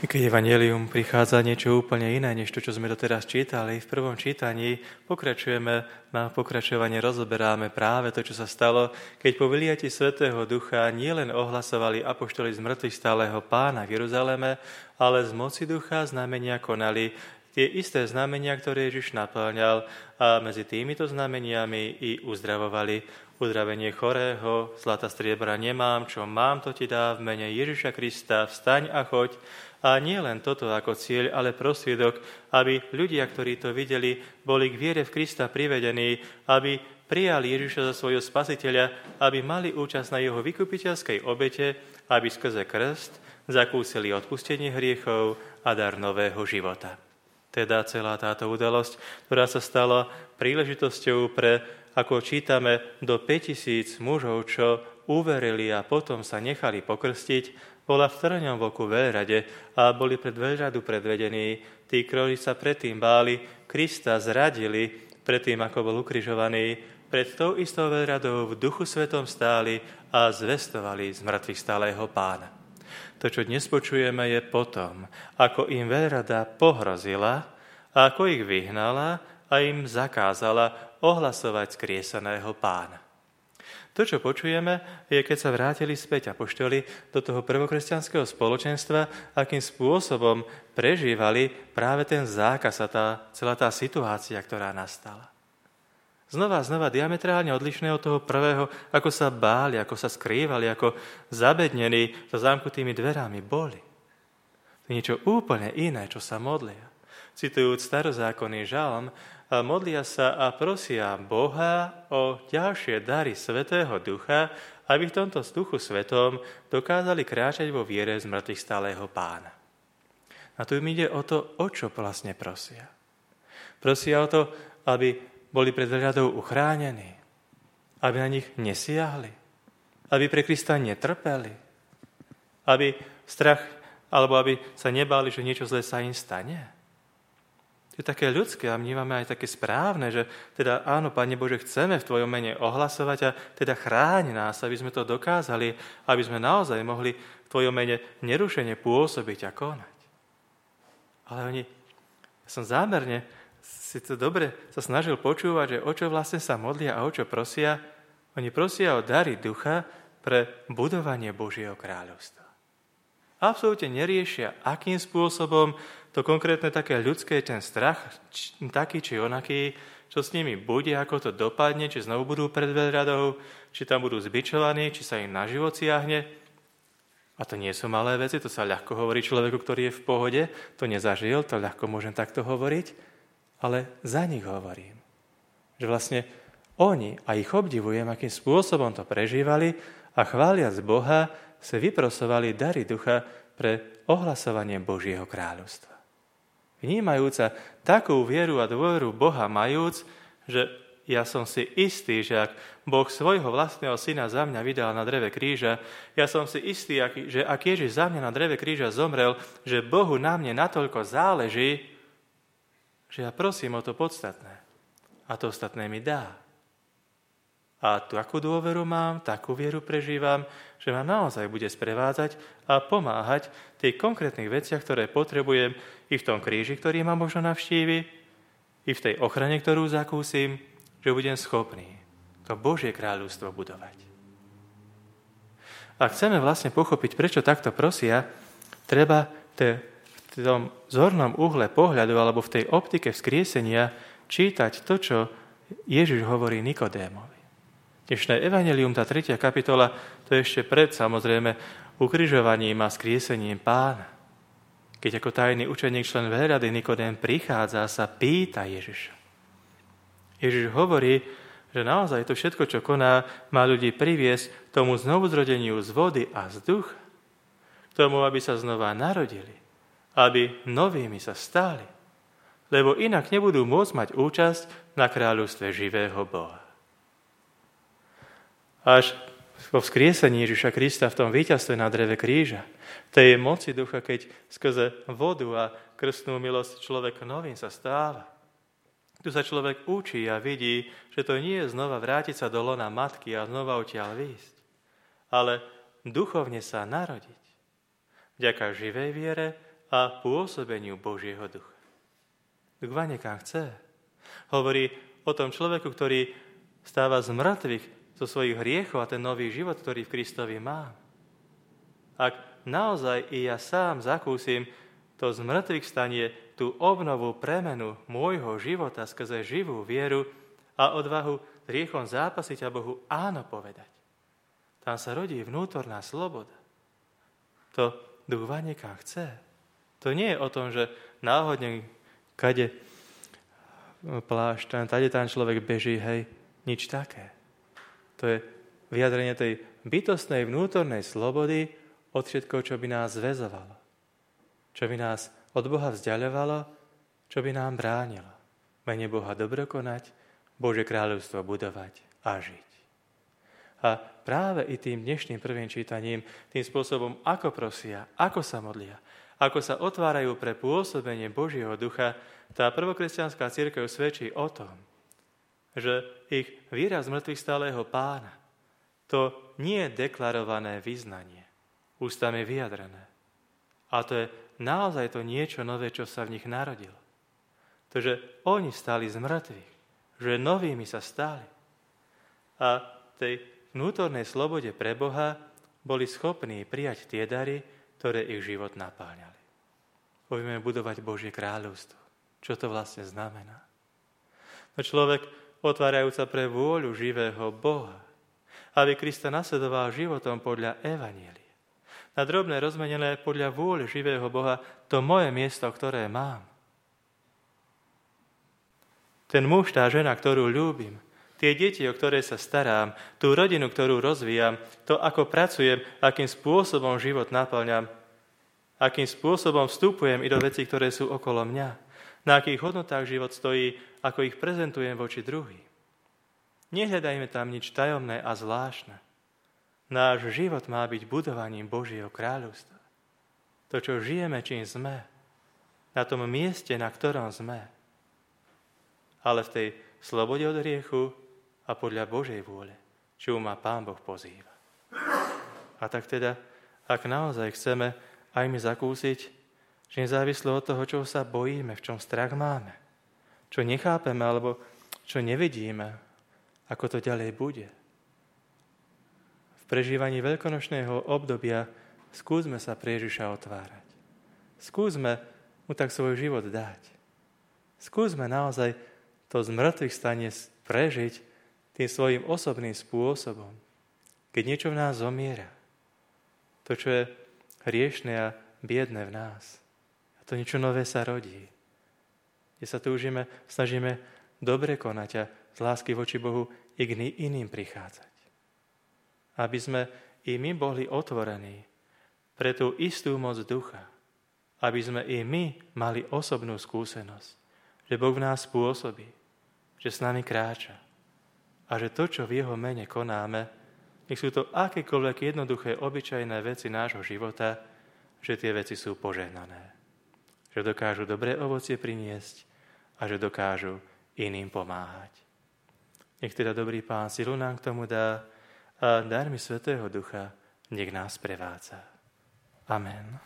Keď Evanjelium prichádza niečo úplne iné, než to, čo sme doteraz čítali, v prvom čítaní pokračujeme, na pokračovanie rozoberáme práve to, čo sa stalo, keď po vyliati Svätého Ducha nielen ohlasovali apoštoli z mŕtvych stáleho Pána v Jeruzaleme, ale z moci Ducha znamenia konali tie isté znamenia, ktoré Ježiš naplňal, a medzi týmito znameniami i uzdravovali. Uzdravenie chorého, zlata striebra nemám, čo mám, to ti dá v mene Ježiša Krista, vstaň a choď. A nie len toto ako cieľ, ale prostriedok, aby ľudia, ktorí to videli, boli k viere v Krista privedení, aby prijali Ježiša za svojho spasiteľa, aby mali účasť na jeho vykupiteľskej obete, aby skrze krst zakúsili odpustenie hriechov a dar nového života. Teda celá táto udalosť, ktorá sa stala príležitosťou pre, ako čítame, do 5000 mužov, čo uverili a potom sa nechali pokrstiť, bola v Trňom Voku veľrade a boli pred veľradu predvedení. Tí, ktorí sa predtým báli, Krista zradili predtým, ako bol ukrižovaný. Pred tou istou veľradou v Duchu Svetom stáli a zvestovali z mŕtvych stálého Pána. To, čo dnes počujeme, je potom, ako im veľrada pohrozila, ako ich vyhnala a im zakázala ohlasovať skrieseného Pána. To, čo počujeme, je, keď sa vrátili späť apoštoli do toho prvokresťanského spoločenstva, akým spôsobom prežívali práve ten zákaz a celá tá situácia, ktorá nastala. Znova diametrálne odlišné od toho prvého, ako sa báli, ako sa skrývali, ako zabednení za zamknutými dverami boli. To je niečo úplne iné, čo sa modlia. Citujúc starozákonný žalm, modlia sa a prosia Boha o ďalšie dary Svätého Ducha, aby v tomto Duchu Svetom dokázali kráčať vo viere z mŕtvych stálého Pána. A tu im ide o to, o čo vlastne prosia. Prosia o to, aby boli pred veľradou uchránení, aby na nich nesiahli, aby pre Krista netrpeli, aby strach, alebo aby sa nebáli, že niečo zlé sa im stane. To je také ľudské a vnímame aj také správne, že teda áno, Pane Bože, chceme v Tvojom mene ohlasovať a teda chráň nás, aby sme to dokázali, aby sme naozaj mohli v Tvojom mene nerušene pôsobiť a konať. Ale ja som zámerne si to dobre sa snažil počúvať, že o čo vlastne sa modlia a o čo prosia. Oni prosia o dary ducha pre budovanie Božieho kráľovstva. Absolútne neriešia, akým spôsobom to konkrétne také ľudské, ten strach, taký či onaký, čo s nimi bude, ako to dopadne, či znovu budú pred veľradou, či tam budú zbičovaní, či sa im na život siahne. A to nie sú malé veci, to sa ľahko hovorí človeku, ktorý je v pohode, to nezažil, to ľahko môžem takto hovoriť, ale za nich hovorím. Že vlastne oni, a ich obdivujem, akým spôsobom to prežívali a chváliac Boha, sa vyprosovali dary ducha pre ohlasovanie Božieho kráľovstva. Vnímajúca takú vieru a dôveru Boha majúc, že ja som si istý, že ak Boh svojho vlastného syna za mňa vydal na dreve kríža, ja som si istý, že ak Ježiš za mňa na dreve kríža zomrel, že Bohu na mne natoľko záleží, že ja prosím o to podstatné. A to ostatné mi dá. A takú dôveru mám, takú vieru prežívam, že ma naozaj bude sprevádzať a pomáhať v tých konkrétnych veciach, ktoré potrebujem i v tom kríži, ktorý ma možno navštívi, i v tej ochrane, ktorú zakúsim, že budem schopný to Božie kráľovstvo budovať. A chceme vlastne pochopiť, prečo takto prosia, treba v tom zornom uhle pohľadu alebo v tej optike vzkriesenia čítať to, čo Ježiš hovorí Nikodémovi. Dnešné evanjelium, tá 3. kapitola, to je ešte pred, samozrejme, ukrižovaním a skriesením Pána. Keď ako tajný učeník, člen veľrady Nikodém prichádza a sa pýta Ježiša. Ježiš hovorí, že naozaj to všetko, čo koná, má ľudí priviesť tomu znovuzrodeniu z vody a z ducha, k tomu, aby sa znova narodili, aby novými sa stali, lebo inak nebudú môcť mať účasť na kráľovstve živého Boha. Až vo vzkriesení Ježiša Krista v tom víťazstve na dreve kríža, tej moci ducha, keď skrze vodu a krstnú milosť človek novým sa stáva. Tu sa človek učí a vidí, že to nie je znova vrátiť sa do lona matky a znova odtiaľ výjsť, ale duchovne sa narodiť. Vďaka živej viere a pôsobeniu Božieho ducha. Duch Vanekán chce. Hovorí o tom človeku, ktorý stáva z mŕtvych zo svojich hriechov a ten nový život, ktorý v Kristovi má. Ak naozaj i ja sám zakúsim to z mŕtvych stanie, tú obnovu, premenu môjho života skrze živú vieru a odvahu s hriechom zápasiť a Bohu áno povedať. Tam sa rodí vnútorná sloboda. To Duch Vanekán chce. To nie je o tom, že náhodne kade plášť, tade tam človek beží, hej, nič také. To je vyjadrenie tej bytostnej vnútornej slobody od všetkoho, čo by nás zväzovalo. Čo by nás od Boha vzdiaľovalo, čo by nám bránilo. Mene Boha dobro konať, Božie kráľovstvo budovať a žiť. A práve i tým dnešným prvým čítaním, tým spôsobom, ako prosia, ako sa modlia, ako sa otvárajú pre pôsobenie Božieho ducha, tá prvokresťanská cirkev svedčí o tom, že ich viera z mŕtvych stálého Pána, to nie je deklarované vyznanie, ústami vyjadrené. A to je naozaj to niečo nové, čo sa v nich narodilo. To, že oni stali z mŕtvych, že novými sa stali. A tej vnútornej slobode pre Boha boli schopní prijať tie dary, ktoré ich život napáňali. Povieme budovať Božie kráľovstvo. Čo to vlastne znamená? No človek, otvárajúca pre vôľu živého Boha, aby Krista nasledoval životom podľa evanjelia. Na drobné rozmenené podľa vôle živého Boha to moje miesto, ktoré mám. Ten muž, tá žena, ktorú ľúbim, tie deti, o ktoré sa starám, tú rodinu, ktorú rozvíjam, to, ako pracujem, akým spôsobom život naplňam, akým spôsobom vstupujem i do vecí, ktoré sú okolo mňa, na akých hodnotách život stojí, ako ich prezentujem voči druhým. Nehľadajme tam nič tajomné a zvláštne. Náš život má byť budovaním Božieho kráľovstva. To, čo žijeme, čím sme, na tom mieste, na ktorom sme, ale v tej slobode od hriechu a podľa Božej vôle, čo ma Pán Boh pozýva. A tak teda, ak naozaj chceme aj my zakúsiť, že nezávislo od toho, čo sa bojíme, v čom strach máme, čo nechápeme alebo čo nevidíme, ako to ďalej bude. V prežívaní veľkonočného obdobia skúsme sa pre Ježiša otvárať. Skúsme mu tak svoj život dať. Skúsme naozaj to z mŕtvych stane prežiť tým svojim osobným spôsobom. Keď niečo v nás zomiera, to, čo je hriešne a biedne v nás, a to niečo nové sa rodí, kde sa snažíme dobre konať a z lásky voči Bohu i k iným prichádzať. Aby sme i my boli otvorení pre tú istú moc ducha, aby sme i my mali osobnú skúsenosť, že Boh v nás pôsobí, že s nami kráča a že to, čo v jeho mene konáme, nech sú to akékoľvek jednoduché, obyčajné veci nášho života, že tie veci sú požehnané, že dokážu dobré ovocie priniesť a že dokážu iným pomáhať. Nech teda dobrý Pán silu nám k tomu dá a darmi Svätého Ducha nech nás prevádza. Amen.